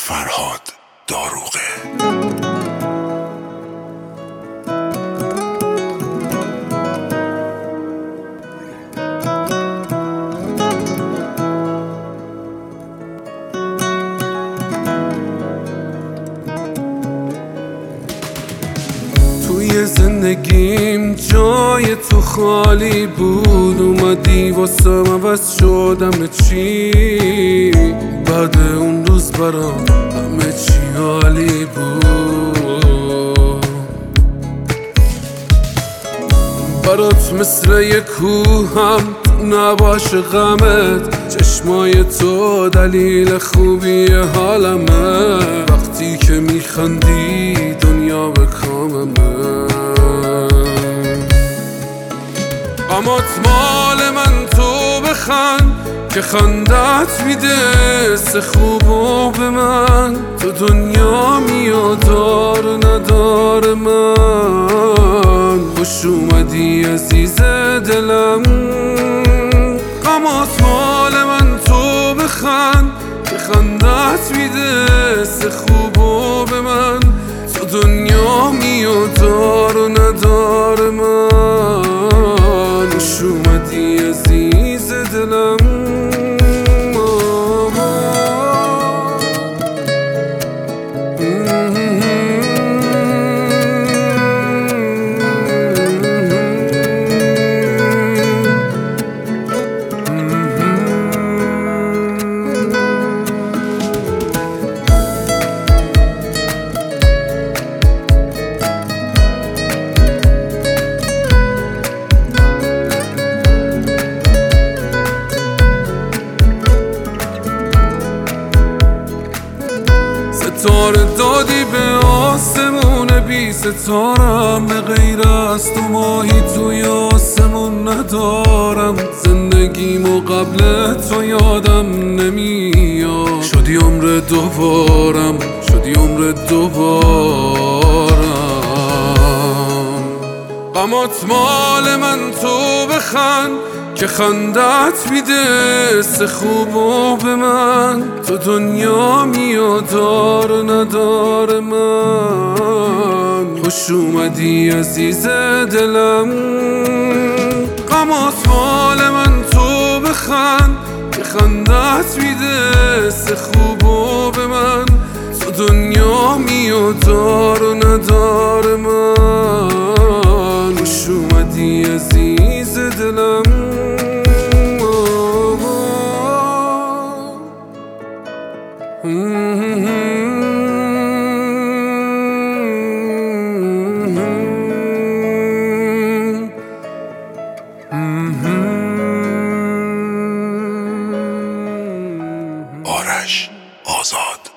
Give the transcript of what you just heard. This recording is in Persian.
فرهاد داروغه. توی زندگیم جای تو خالی بود، اومدی واسم عوض شدم چی. بعد اون روز برام همه چی عالی بود. برات مثل یک کوهم نباش غمت، چشمای تو دلیل خوبی حالمه. وقتی که میخندی دنیا به کاممه. غمات مال من، تو بخند که خندت میده سه خوبو به من. تو دنیا میاد دار ندار من، خوش اومدی عزیز دلم. غمات مال من، تو بخند که خندت میده سه خوبو به من. تو دنیا میاد دار ندار من، خوش اومدی عزیز دلم. ستاره دادی به آسمون بی ستارم، به غیر از تو ماهی توی آسمون ندارم. زندگیمو قبل تو یادم نمیاد، شدی عمر دوبارم، شدی عمر دوبارم. غمات مال من، تو بخند که خندت میده سه خوبو به من. تو دنیا میاد دار ندار من، خوش اومدی عزیز دلم. غمات مال من، تو بخند که خندت میده سه خوبو به من. تو دنیا میاد دار ندار من، خوش اومدی عزیز دلم. آرش آزاد.